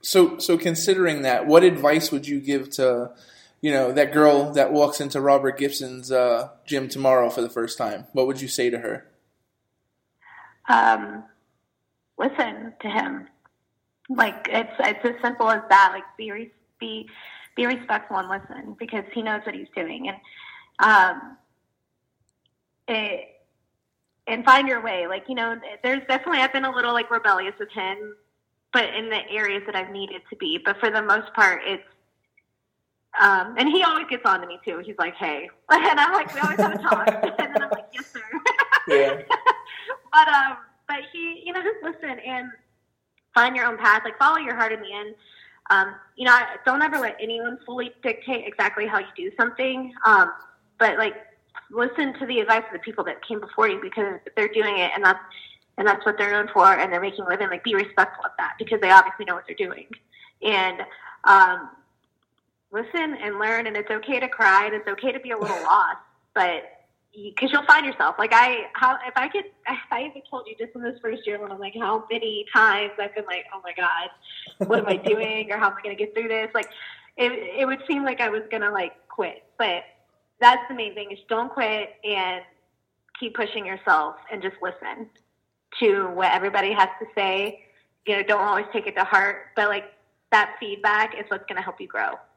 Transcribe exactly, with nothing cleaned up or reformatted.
So, so considering that, what advice would you give to, you know, that girl that walks into Robert Gibson's uh, gym tomorrow for the first time? What would you say to her? Um, listen to him. Like, it's it's as simple as that. Like, be re- be be respectful and listen, because he knows what he's doing, and um, it, and find your way. Like, you know, there's definitely, I've been a little like rebellious with him, but in the areas that I've needed to be. But for the most part, it's um, and he always gets on to me too. He's like, "Hey," and I'm like, "We always have a talk," and then I'm like, "Yes, sir." Yeah. but um, but he, you know, just listen and find your own path. Like, follow your heart in the end. Um, you know, I, don't ever let anyone fully dictate exactly how you do something. Um, but like, listen to the advice of the people that came before you, because they're doing it, and that's and that's what they're known for, and they're making a living. Like, be respectful of that, because they obviously know what they're doing. And um, listen and learn, and it's okay to cry, and it's okay to be a little lost, but because you'll find yourself. Like, I, how, if I could, if I even told you just in this first year, when I'm like, how many times I've been like, oh my God, what am I doing? Or how am I going to get through this? Like, it, it would seem like I was going to like quit, but that's the main thing, is don't quit and keep pushing yourself, and just listen to what everybody has to say. You know, don't always take it to heart, but like, that feedback is what's going to help you grow.